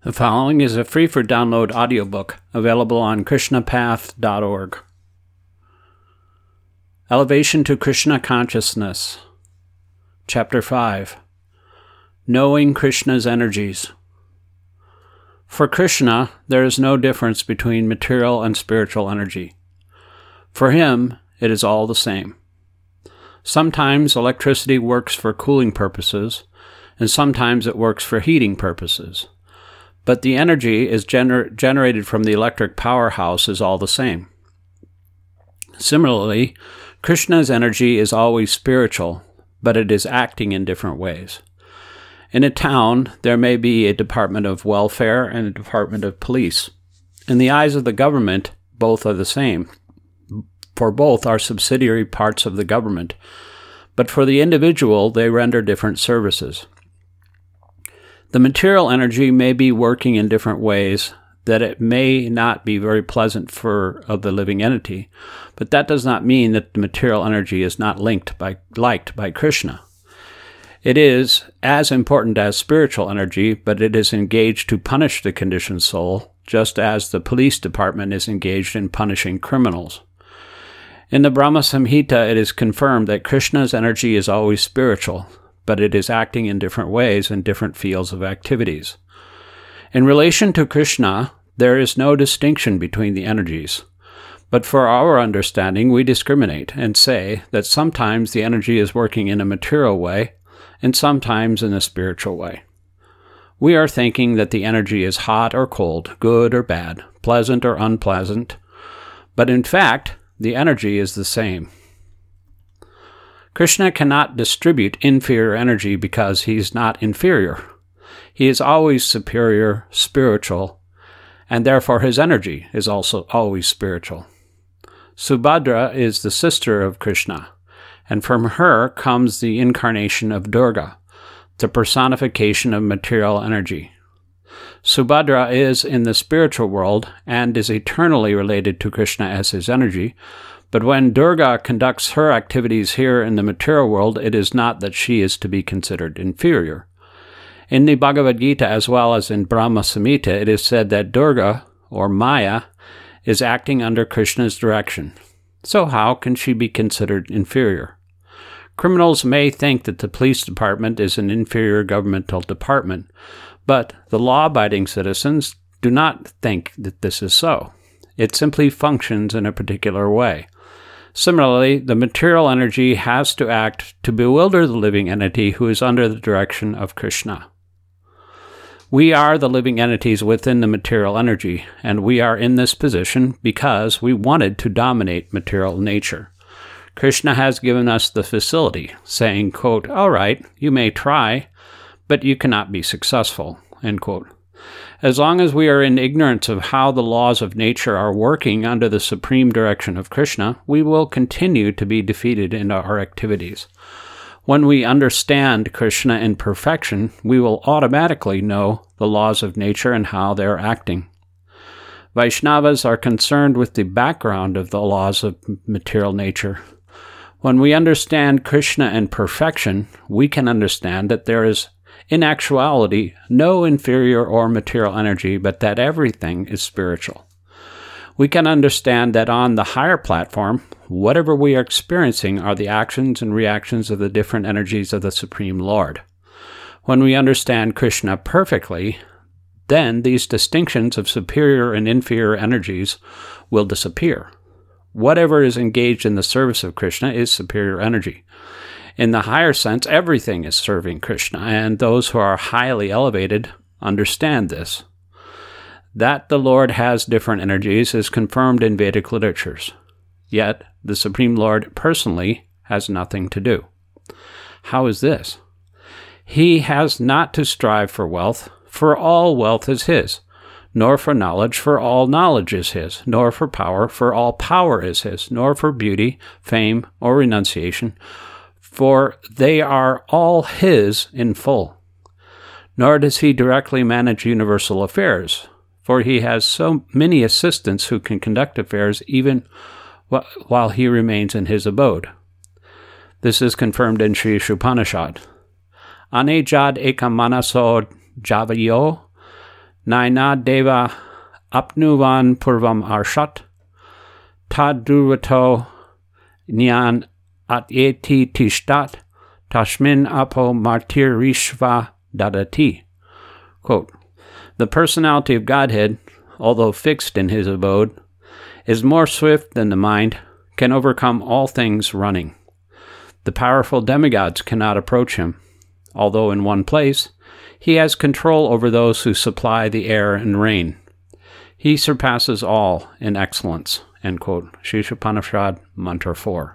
The following is a free-for-download audiobook available on krishnapath.org. Elevation to Krishna Consciousness. Chapter 5. Knowing Krishna's Energies. For Krishna, there is no difference between material and spiritual energy. For him, it is all the same. Sometimes electricity works for cooling purposes, and sometimes it works for heating purposes. But the energy is generated from the electric powerhouse is all the same. Similarly, Krishna's energy is always spiritual, but it is acting in different ways. In a town, there may be a department of welfare and a department of police. In the eyes of the government, both are the same, for both are subsidiary parts of the government. But for the individual, they render different services. The material energy may be working in different ways, that it may not be very pleasant for the living entity, but that does not mean that the material energy is not liked by Krishna. It is as important as spiritual energy, but it is engaged to punish the conditioned soul, just as the police department is engaged in punishing criminals. In the Brahma Samhita, it is confirmed that Krishna's energy is always spiritual, but it is acting in different ways in different fields of activities. In relation to Krishna, there is no distinction between the energies. But for our understanding, we discriminate and say that sometimes the energy is working in a material way and sometimes in a spiritual way. We are thinking that the energy is hot or cold, good or bad, pleasant or unpleasant, but in fact, the energy is the same. Krishna cannot distribute inferior energy because he is not inferior. He is always superior, spiritual, and therefore his energy is also always spiritual. Subhadra is the sister of Krishna, and from her comes the incarnation of Durga, the personification of material energy. Subhadra is in the spiritual world and is eternally related to Krishna as his energy, but when Durga conducts her activities here in the material world, it is not that she is to be considered inferior. In the Bhagavad Gita, as well as in Brahma Samhita, it is said that Durga, or Maya, is acting under Krishna's direction. So how can she be considered inferior? Criminals may think that the police department is an inferior governmental department, but the law-abiding citizens do not think that this is so. It simply functions in a particular way. Similarly, the material energy has to act to bewilder the living entity who is under the direction of Krishna. We are the living entities within the material energy, and we are in this position because we wanted to dominate material nature. Krishna has given us the facility, saying, quote, "All right, you may try, but you cannot be successful," end quote. As long as we are in ignorance of how the laws of nature are working under the supreme direction of Krishna, we will continue to be defeated in our activities. When we understand Krishna in perfection, we will automatically know the laws of nature and how they are acting. Vaishnavas are concerned with the background of the laws of material nature. When we understand Krishna in perfection, we can understand that there is in actuality no inferior or material energy, but that everything is spiritual. We can understand that on the higher platform, whatever we are experiencing are the actions and reactions of the different energies of the Supreme Lord. When we understand Krishna perfectly, then these distinctions of superior and inferior energies will disappear. Whatever is engaged in the service of Krishna is superior energy. In the higher sense, everything is serving Krishna, and those who are highly elevated understand this. That the Lord has different energies is confirmed in Vedic literatures. Yet, the Supreme Lord personally has nothing to do. How is this? He has not to strive for wealth, for all wealth is his, nor for knowledge, for all knowledge is his, nor for all power is his, nor for beauty, fame, or renunciation, for they are all his in full. Nor does he directly manage universal affairs, for he has so many assistants who can conduct affairs even while he remains in his abode. This is confirmed in Sri Upanishad. Anejad ekamanaso javayo Naina deva apnuvan purvam arshat, tadurvato nyan atyeti tishtat, tashmin apo martirishva dadati. Quote, the personality of Godhead, although fixed in his abode, is more swift than the mind, can overcome all things running. The powerful demigods cannot approach him. Although in one place, he has control over those who supply the air and rain. He surpasses all in excellence. End quote. Shishopanishad, Mantra 4.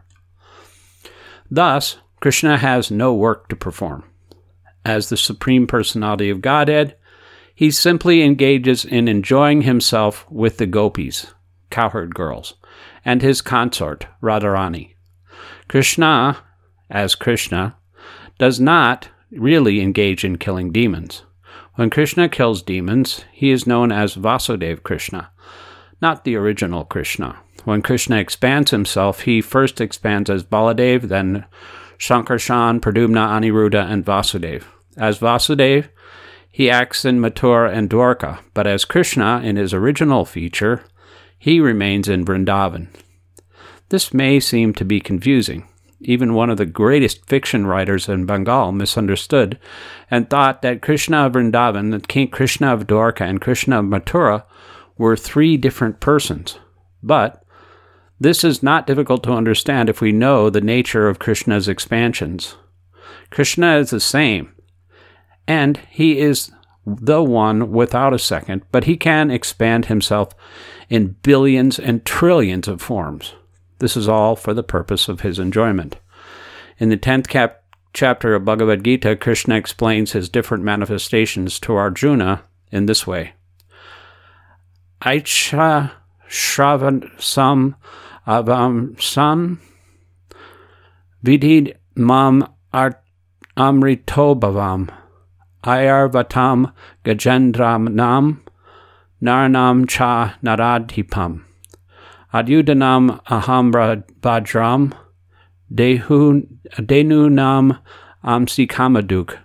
Thus, Krishna has no work to perform. As the Supreme Personality of Godhead, he simply engages in enjoying himself with the gopis, cowherd girls, and his consort, Radharani. Krishna, as Krishna, does not really engage in killing demons. When Krishna kills demons, he is known as Vasudeva Krishna, not the original Krishna. When Krishna expands himself, he first expands as Baladev, then Shankarshan, Pradyumna, Aniruddha, and Vasudeva. As Vasudeva, he acts in Mathura and Dwarka, but as Krishna, in his original feature, he remains in Vrindavan. This may seem to be confusing. Even one of the greatest fiction writers in Bengal misunderstood and thought that Krishna of Vrindavan, that King Krishna of Dwarka, and Krishna of Mathura were three different persons. But this is not difficult to understand if we know the nature of Krishna's expansions. Krishna is the same, and he is the one without a second, but he can expand himself in billions and trillions of forms. This is all for the purpose of his enjoyment. In the 10th chapter of Bhagavad Gita, Krishna explains his different manifestations to Arjuna in this way. Aicha Shravasam Avamsam Vidhi Mam Amritobhavam Ayarvatam Gajendram Naranam Cha Naradhipam Adyudanam Aham Vajram Denunam Amsi Kamaduk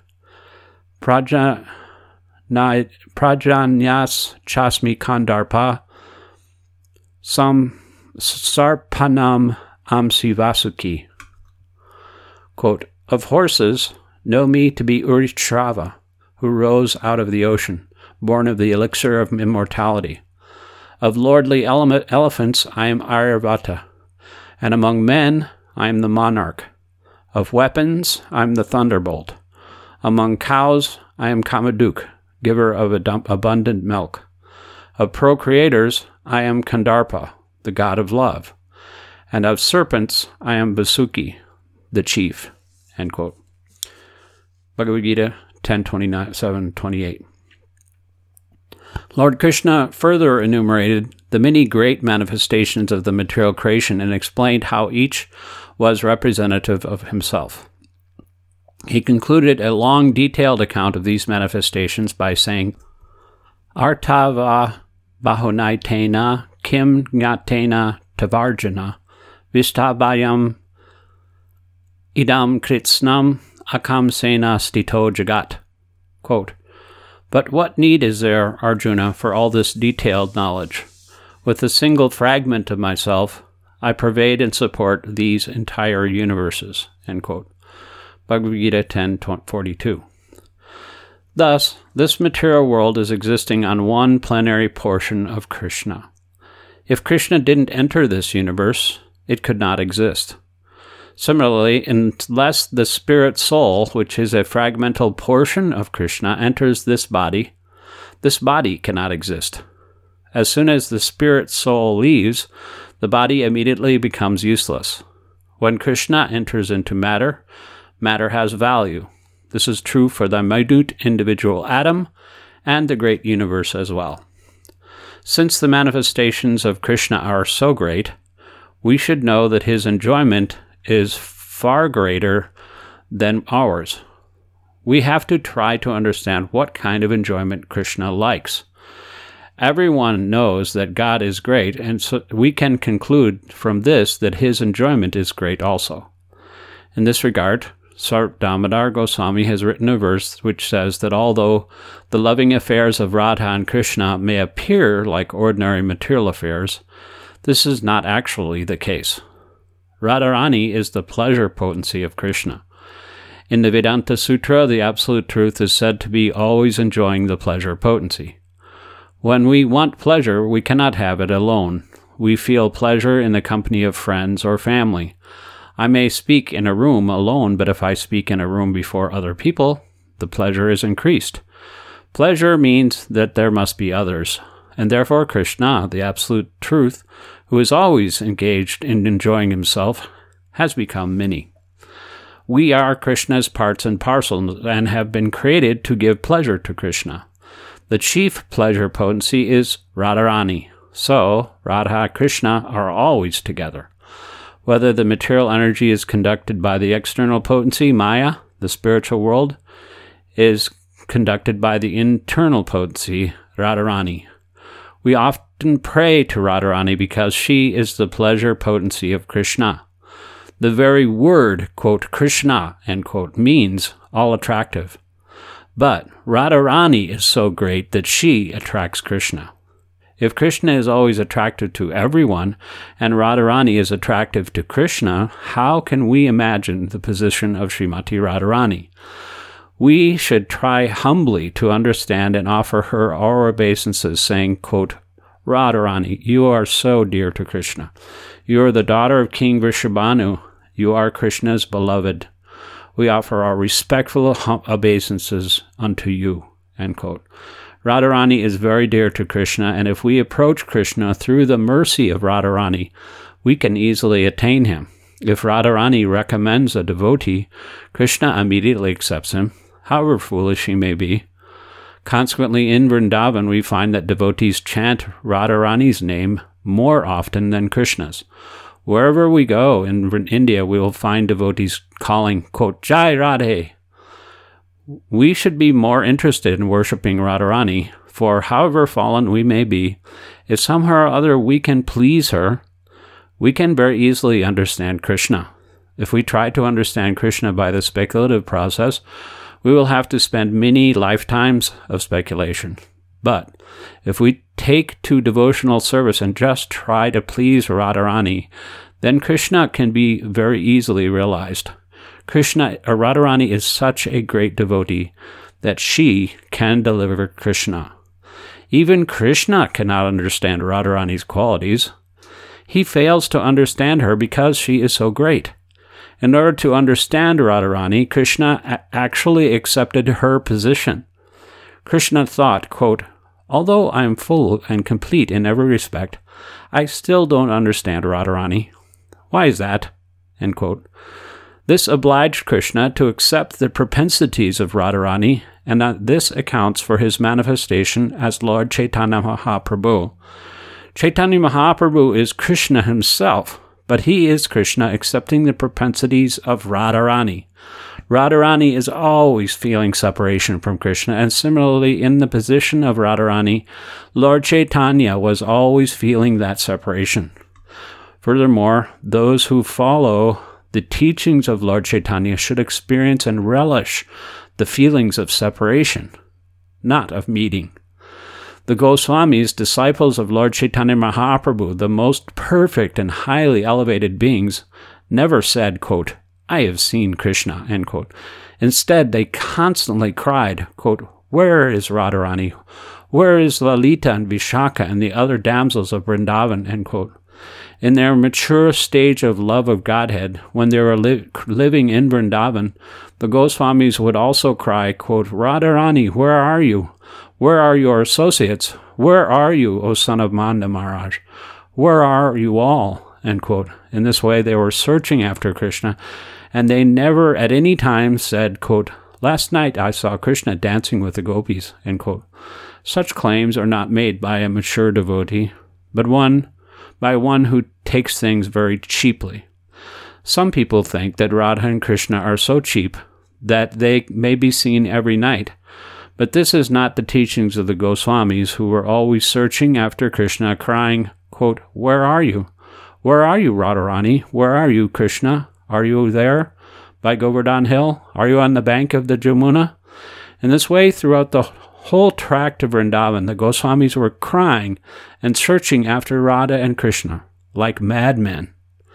Prajanyas Chasmi Kandarpa Sam Sarpanam Amsi Vasuki. Quote, of horses, know me to be Urishrava, who rose out of the ocean, born of the elixir of immortality. Of lordly elephants, I am Aryavata, and among men, I am the monarch. Of weapons, I am the thunderbolt. Among cows, I am Kamaduk, giver of abundant milk. Of procreators, I am Kandarpa, the god of love. And of serpents, I am Vasuki, the chief. End quote. Bhagavad Gita 10:27-28. Lord Krishna further enumerated the many great manifestations of the material creation and explained how each was representative of himself. He concluded a long, detailed account of these manifestations by saying, Artava bahunaitena kim gnatena tavarjana vistabayam idam kritsnam akam sena stito jagat. Quote, but what need is there, Arjuna, for all this detailed knowledge? With a single fragment of myself, I pervade and support these entire universes. End quote. Bhagavad Gita 10:42. Thus, this material world is existing on one plenary portion of Krishna. If Krishna didn't enter this universe, it could not exist. Similarly, unless the spirit soul, which is a fragmental portion of Krishna, enters this body cannot exist. As soon as the spirit soul leaves, the body immediately becomes useless. When Krishna enters into matter, matter has value. This is true for the minute individual atom and the great universe as well. Since the manifestations of Krishna are so great, we should know that his enjoyment is far greater than ours. We have to try to understand what kind of enjoyment Krishna likes. Everyone knows that God is great, and so we can conclude from this that his enjoyment is great also. In this regard, Sart Damodar Goswami has written a verse which says that although the loving affairs of Radha and Krishna may appear like ordinary material affairs, this is not actually the case. Radharani is the pleasure potency of Krishna. In the Vedanta Sutra, the Absolute Truth is said to be always enjoying the pleasure potency. When we want pleasure, we cannot have it alone. We feel pleasure in the company of friends or family. I may speak in a room alone, but if I speak in a room before other people, the pleasure is increased. Pleasure means that there must be others, and therefore Krishna, the Absolute Truth, who is always engaged in enjoying himself, has become many. We are Krishna's parts and parcels and have been created to give pleasure to Krishna. The chief pleasure potency is Radharani, so Radha and Krishna are always together. Whether the material energy is conducted by the external potency, Maya, the spiritual world, is conducted by the internal potency, Radharani. We often pray to Radharani because she is the pleasure potency of Krishna. The very word, quote, Krishna, end quote, means all attractive. But Radharani is so great that she attracts Krishna. If Krishna is always attractive to everyone, and Radharani is attractive to Krishna, how can we imagine the position of Srimati Radharani? We should try humbly to understand and offer her our obeisances, saying, quote, Radharani, you are so dear to Krishna. You are the daughter of King Vrishabhanu. You are Krishna's beloved. We offer our respectful obeisances unto you, end quote. Radharani is very dear to Krishna, and if we approach Krishna through the mercy of Radharani, we can easily attain him. If Radharani recommends a devotee, Krishna immediately accepts him, however foolish he may be. Consequently, in Vrindavan, we find that devotees chant Radharani's name more often than Krishna's. Wherever we go in India, we will find devotees calling, quote, Jai Radhe. We should be more interested in worshipping Radharani, for however fallen we may be, if somehow or other we can please her, we can very easily understand Krishna. If we try to understand Krishna by the speculative process, we will have to spend many lifetimes of speculation. But if we take to devotional service and just try to please Radharani, then Krishna can be very easily realized. Radharani is such a great devotee that she can deliver Krishna. Even Krishna cannot understand Radharani's qualities. He fails to understand her because she is so great. In order to understand Radharani, Krishna actually accepted her position. Krishna thought, quote, although I am full and complete in every respect, I still don't understand Radharani. Why is that? End quote. This obliged Krishna to accept the propensities of Radharani, and this accounts for his manifestation as Lord Chaitanya Mahaprabhu. Chaitanya Mahaprabhu is Krishna himself, but he is Krishna accepting the propensities of Radharani. Radharani is always feeling separation from Krishna, and similarly in the position of Radharani, Lord Chaitanya was always feeling that separation. Furthermore, those who follow the teachings of Lord Chaitanya should experience and relish the feelings of separation, not of meeting. The Goswamis, disciples of Lord Chaitanya Mahaprabhu, the most perfect and highly elevated beings, never said, quote, I have seen Krishna, end quote. Instead, they constantly cried, quote, where is Radharani? Where is Lalita and Vishaka and the other damsels of Vrindavan, end quote. In their mature stage of love of Godhead, when they were living in Vrindavan, the Goswamis would also cry, quote, Radharani, where are you? Where are your associates? Where are you, O son of Manda Maharaj? Where are you all? End quote. In this way, they were searching after Krishna, and they never at any time said, quote, last night I saw Krishna dancing with the gopis, end quote. Such claims are not made by a mature devotee, but by one who takes things very cheaply. Some people think that Radha and Krishna are so cheap that they may be seen every night, but this is not the teachings of the Goswamis, who were always searching after Krishna, crying, quote, where are you? Where are you, Radharani? Where are you, Krishna? Are you there? by Govardhan Hill? Are you on the bank of the Jamuna? In this way, throughout the whole tract of Vrindavan, the Goswamis were crying and searching after Radha and Krishna, like madmen.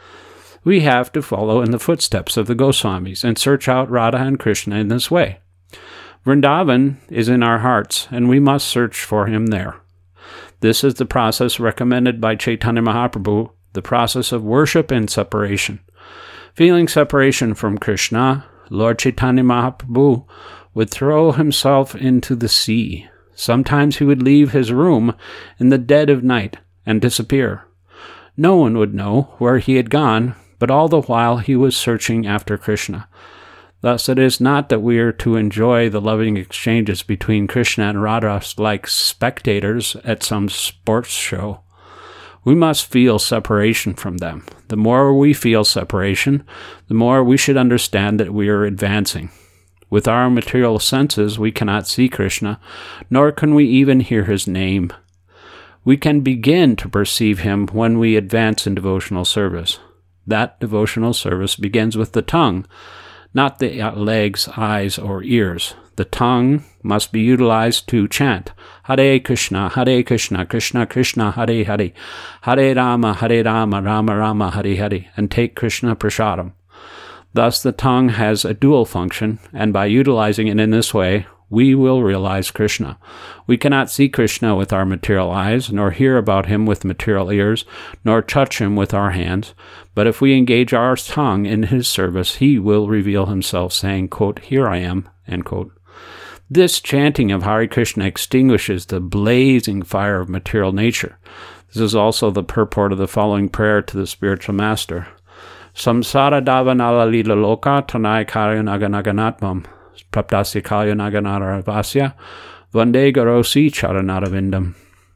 We have to follow in the footsteps of the Goswamis and search out Radha and Krishna in this way. Vrindavan is in our hearts, and we must search for him there. This is the process recommended by Chaitanya Mahaprabhu, the process of worship and separation. Feeling separation from Krishna, Lord Chaitanya Mahaprabhu would throw himself into the sea. Sometimes he would leave his room in the dead of night and disappear. No one would know where he had gone, but all the while he was searching after Krishna. Thus it is not that we are to enjoy the loving exchanges between Krishna and Radha like spectators at some sports show. We must feel separation from them. The more we feel separation, the more we should understand that we are advancing. With our material senses, we cannot see Krishna, nor can we even hear his name. We can begin to perceive him when we advance in devotional service. That devotional service begins with the tongue, not the legs, eyes, or ears. The tongue must be utilized to chant Hare Krishna, Krishna Krishna, Hare Hare, Hare Rama, Rama Rama, Hare Hare, and take Krishna Prasadam. Thus the tongue has a dual function, and by utilizing it in this way, we will realize Krishna. We cannot see Krishna with our material eyes, nor hear about him with material ears, nor touch him with our hands. But if we engage our tongue in his service, he will reveal himself, saying, quote, "Here I am," end quote. This chanting of Hare Krishna extinguishes the blazing fire of material nature. This is also the purport of the following prayer to the spiritual master. Samsara davanala lila loka tanai karya naganaganatmam praptasya kalya naganara vande garosi charanadavindam.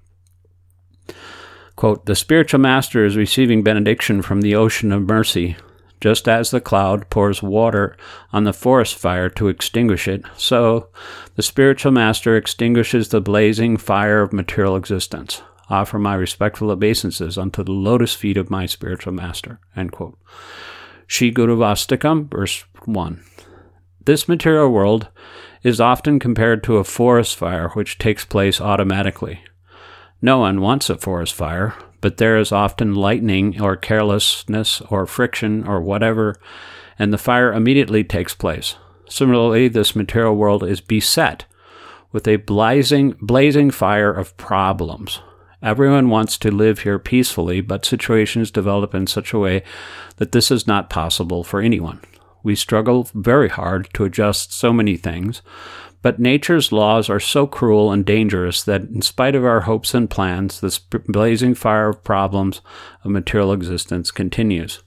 Quote, the spiritual master is receiving benediction from the ocean of mercy. Just as the cloud pours water on the forest fire to extinguish it, so the spiritual master extinguishes the blazing fire of material existence. Offer my respectful obeisances unto the lotus feet of my spiritual master. End quote. Shri Guru Vastakam, verse 1. This material world is often compared to a forest fire which takes place automatically. No one wants a forest fire, but there is often lightning or carelessness or friction or whatever, and the fire immediately takes place. Similarly, this material world is beset with a blazing fire of problems. Everyone wants to live here peacefully, but situations develop in such a way that this is not possible for anyone. We struggle very hard to adjust so many things, but nature's laws are so cruel and dangerous that in spite of our hopes and plans, this blazing fire of problems of material existence continues.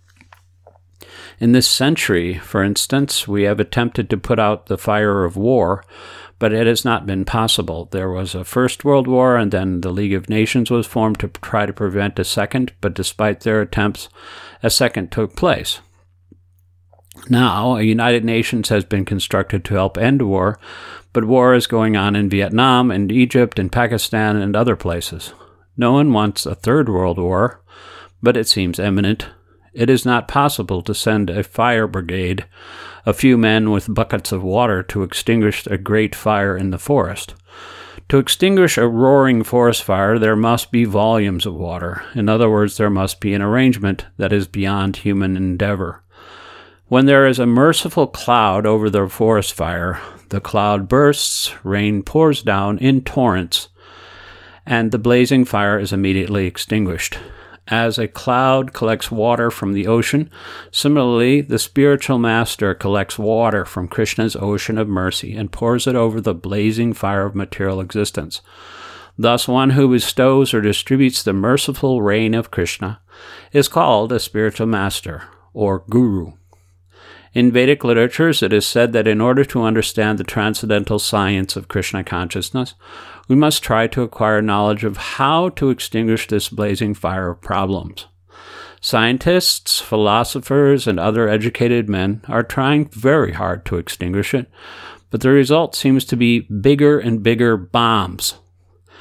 In this century, for instance, we have attempted to put out the fire of war, but it has not been possible. There was a First World War, and then the League of Nations was formed to try to prevent a second, but despite their attempts, a second took place. Now, a United Nations has been constructed to help end war, but war is going on in Vietnam and Egypt and Pakistan and other places. No one wants a third world war, but it seems imminent. It is not possible to send a fire brigade, a few men with buckets of water, to extinguish a great fire in the forest. To extinguish a roaring forest fire, there must be volumes of water. In other words, there must be an arrangement that is beyond human endeavor. When there is a merciful cloud over the forest fire, the cloud bursts, rain pours down in torrents, and the blazing fire is immediately extinguished. As a cloud collects water from the ocean, similarly, the spiritual master collects water from Krishna's ocean of mercy and pours it over the blazing fire of material existence. Thus, one who bestows or distributes the merciful rain of Krishna is called a spiritual master, or guru. In Vedic literatures, it is said that in order to understand the transcendental science of Krishna consciousness, we must try to acquire knowledge of how to extinguish this blazing fire of problems. Scientists, philosophers, and other educated men are trying very hard to extinguish it, but the result seems to be bigger and bigger bombs.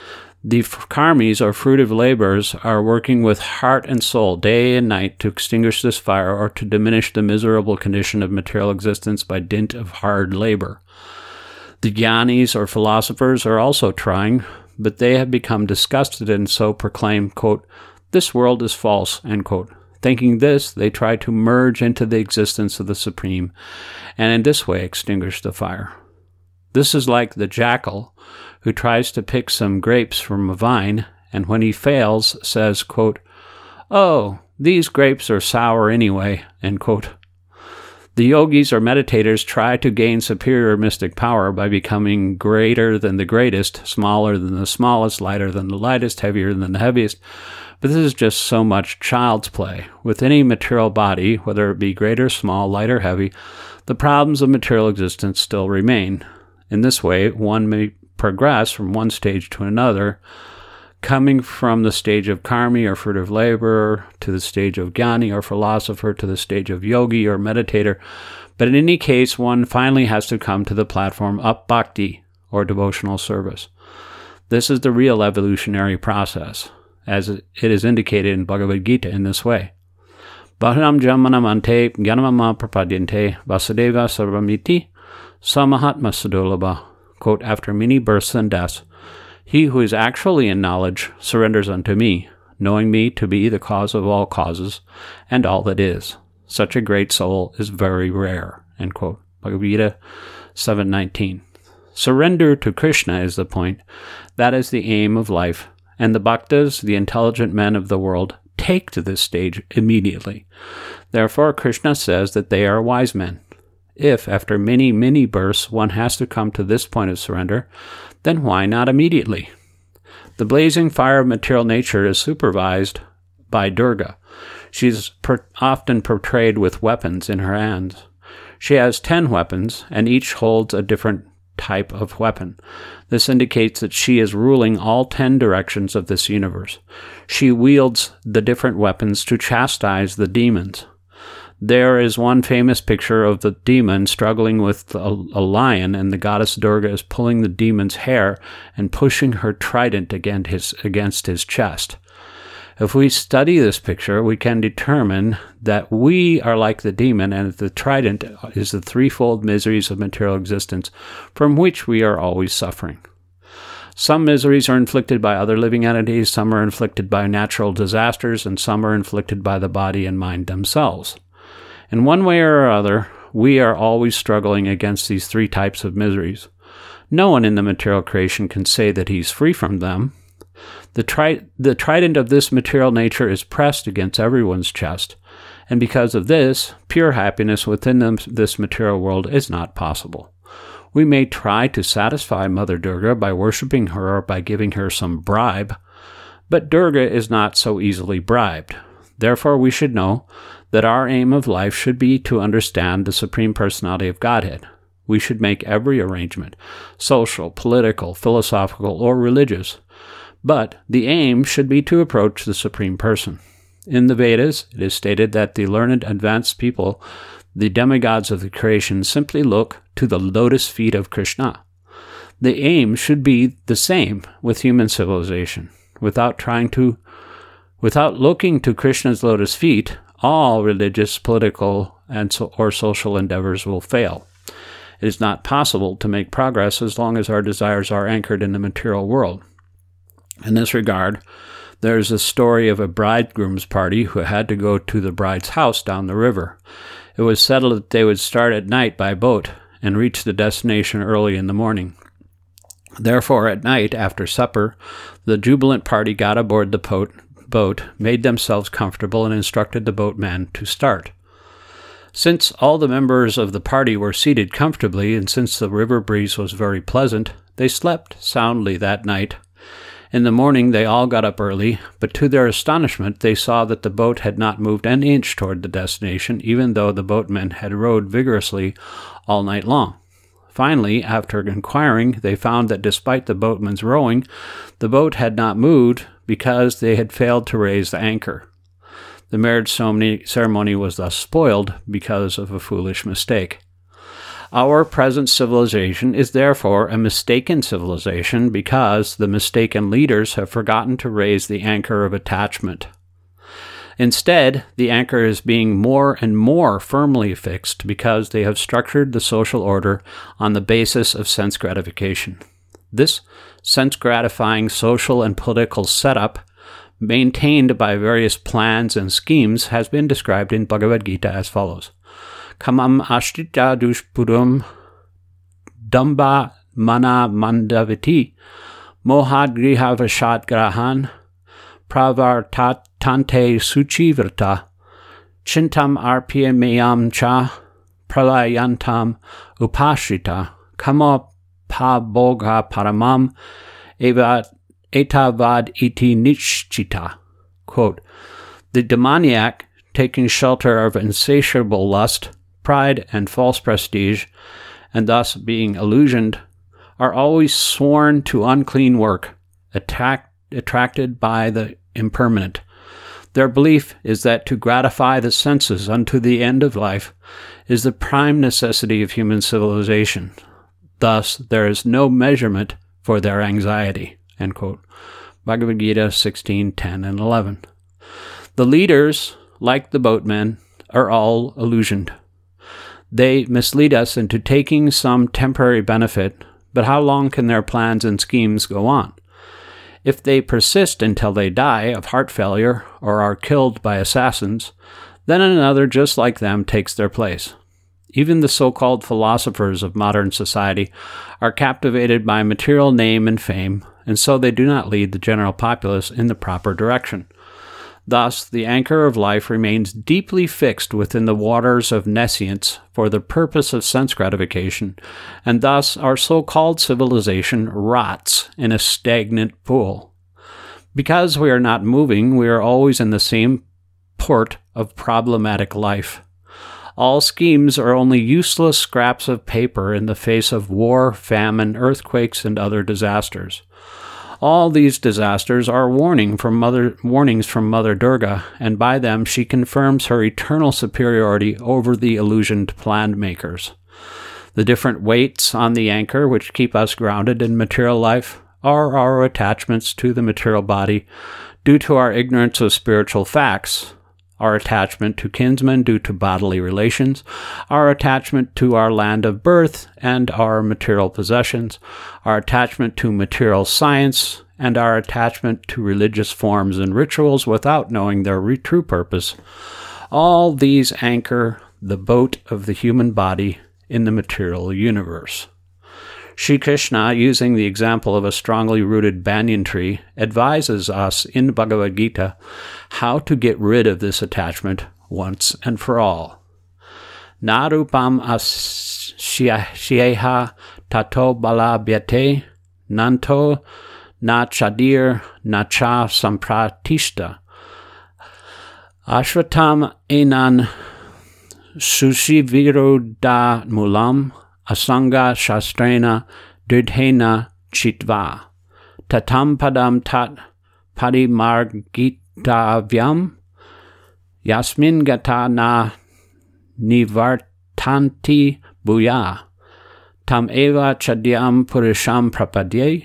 The karmis, or fruitive laborers, are working with heart and soul day and night to extinguish this fire or to diminish the miserable condition of material existence by dint of hard labor. The jnanis, or philosophers, are also trying, but they have become disgusted and so proclaim, quote, "This world is false," end quote. Thinking this, they try to merge into the existence of the Supreme, and in this way extinguish the fire. This is like the jackal who tries to pick some grapes from a vine, and when he fails, says, quote, "Oh, these grapes are sour anyway," end quote. The yogis or meditators try to gain superior mystic power by becoming greater than the greatest, smaller than the smallest, lighter than the lightest, heavier than the heaviest. But this is just so much child's play. With any material body, whether it be great or small, light or heavy, the problems of material existence still remain. In this way, one may progress from one stage to another, coming from the stage of karmi or fruitive laborer to the stage of jnani or philosopher to the stage of yogi or meditator. But in any case, one finally has to come to the platform of bhakti or devotional service. This is the real evolutionary process, as it is indicated in Bhagavad Gita in this way. Bahuram jamanam ante jnanamama prapadyante vasudeva sarvamiti samahatma sadulabha. Quote, "After many births and deaths, he who is actually in knowledge surrenders unto me, knowing me to be the cause of all causes and all that is. Such a great soul is very rare." End quote. Bhagavad Gita 7:19. Surrender to Krishna is the point. That is the aim of life. And the bhaktas, the intelligent men of the world, take to this stage immediately. Therefore, Krishna says that they are wise men. If, after many, many births, one has to come to this point of surrender, then why not immediately? The blazing fire of material nature is supervised by Durga. She is often portrayed with weapons in her hands. She has 10 weapons, and each holds a different type of weapon. This indicates that she is ruling all 10 directions of this universe. She wields the different weapons to chastise the demons. There is one famous picture of the demon struggling with a lion, and the goddess Durga is pulling the demon's hair and pushing her trident against his chest. If we study this picture, we can determine that we are like the demon, and that the trident is the threefold miseries of material existence from which we are always suffering. Some miseries are inflicted by other living entities, some are inflicted by natural disasters, and some are inflicted by the body and mind themselves. In one way or other, we are always struggling against these 3 types of miseries. No one in the material creation can say that he's free from them. The trident of this material nature is pressed against everyone's chest, and because of this, pure happiness within this material world is not possible. We may try to satisfy Mother Durga by worshipping her or by giving her some bribe, but Durga is not so easily bribed. Therefore, we should know that our aim of life should be to understand the Supreme Personality of Godhead. We should make every arrangement, social, political, philosophical, or religious, but the aim should be to approach the Supreme Person. In the Vedas, it is stated that the learned, advanced people, the demigods of the creation, simply look to the lotus feet of Krishna. The aim should be the same with human civilization. Without looking to Krishna's lotus feet, all religious, political, or social endeavors will fail. It is not possible to make progress as long as our desires are anchored in the material world. In this regard, there is a story of a bridegroom's party who had to go to the bride's house down the river. It was settled that they would start at night by boat and reach the destination early in the morning. Therefore, at night, after supper, the jubilant party got aboard the boat, made themselves comfortable, and instructed the boatman to start. Since all the members of the party were seated comfortably, and since the river breeze was very pleasant, they slept soundly that night. In the morning they all got up early, but to their astonishment they saw that the boat had not moved an inch toward the destination, even though the boatmen had rowed vigorously all night long. Finally, after inquiring, they found that despite the boatmen's rowing, the boat had not moved because they had failed to raise the anchor. The marriage ceremony was thus spoiled because of a foolish mistake. Our present civilization is therefore a mistaken civilization because the mistaken leaders have forgotten to raise the anchor of attachment. Instead, the anchor is being more and more firmly fixed because they have structured the social order on the basis of sense gratification. This sense-gratifying social and political setup, maintained by various plans and schemes, has been described in Bhagavad Gita as follows. Kamam ashrita dushpuram damba mana mandaviti mohad griha vashat grahan pravartatante suchivrta chintam arpyameyam cha pralayantam upashrita kama pa boga paramam etavad iti nishchita. Quote, the demoniac, taking shelter of insatiable lust, pride, and false prestige, and thus being illusioned, are always sworn to unclean work, attracted by the impermanent. Their belief is that to gratify the senses unto the end of life is the prime necessity of human civilization. Thus, there is no measurement for their anxiety. End quote. Bhagavad Gita 16:10 and 11. The leaders, like the boatmen, are all illusioned. They mislead us into taking some temporary benefit, but how long can their plans and schemes go on? If they persist until they die of heart failure or are killed by assassins, then another just like them takes their place. Even the so-called philosophers of modern society are captivated by material name and fame, and so they do not lead the general populace in the proper direction. Thus, the anchor of life remains deeply fixed within the waters of nescience for the purpose of sense gratification, and thus our so-called civilization rots in a stagnant pool. Because we are not moving, we are always in the same port of problematic life. All schemes are only useless scraps of paper in the face of war, famine, earthquakes, and other disasters. All these disasters are warnings from Mother Durga, and by them she confirms her eternal superiority over the illusioned plan makers. The different weights on the anchor which keep us grounded in material life are our attachments to the material body due to our ignorance of spiritual facts, our attachment to kinsmen due to bodily relations, our attachment to our land of birth and our material possessions, our attachment to material science, and our attachment to religious forms and rituals without knowing their true purpose. All these anchor the boat of the human body in the material universe. Shri Krishna, using the example of a strongly rooted banyan tree, advises us in Bhagavad Gita how to get rid of this attachment once and for all. Narupam asyeha tato balabhyate nanto na chadir na cha sampratishta ashvatam enan sushiviroda mulam asanga shastrena dridhena chitva tatam padam tat parimargitavyam yasmin gata na nivartanti bhuya tam eva chadyam purisham prapadye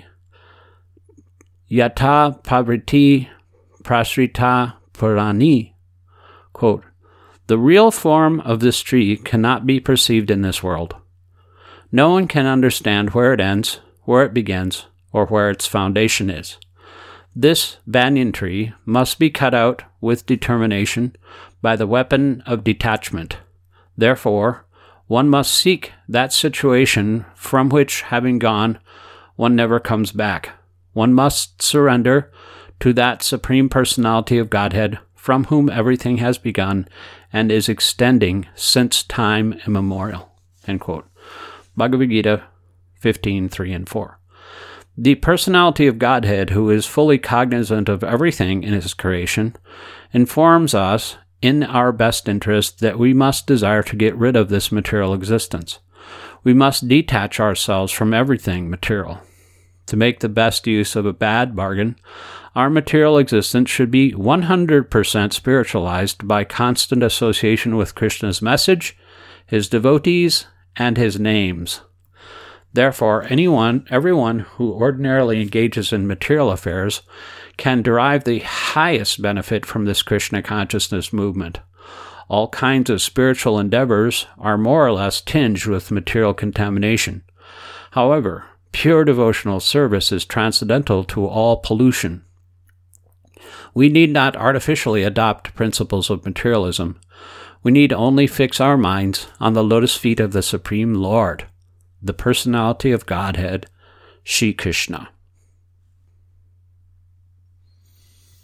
yata pavriti prasrita purani. Quote, the real form of this tree cannot be perceived in this world. No one can understand where it ends, where it begins, or where its foundation is. This banyan tree must be cut out with determination by the weapon of detachment. Therefore, one must seek that situation from which, having gone, one never comes back. One must surrender to that Supreme Personality of Godhead from whom everything has begun and is extending since time immemorial. End quote. Bhagavad Gita 15:3 and 4. The personality of Godhead, who is fully cognizant of everything in his creation, informs us in our best interest that we must desire to get rid of this material existence. We must detach ourselves from everything material. To make the best use of a bad bargain, our material existence should be 100% spiritualized by constant association with Krishna's message, his devotees, and his names. Therefore, everyone who ordinarily engages in material affairs can derive the highest benefit from this Krishna consciousness movement. All kinds of spiritual endeavors are more or less tinged with material contamination. However, pure devotional service is transcendental to all pollution. We need not artificially adopt principles of materialism. We need only fix our minds on the lotus feet of the Supreme Lord, the personality of Godhead, Shri Krishna.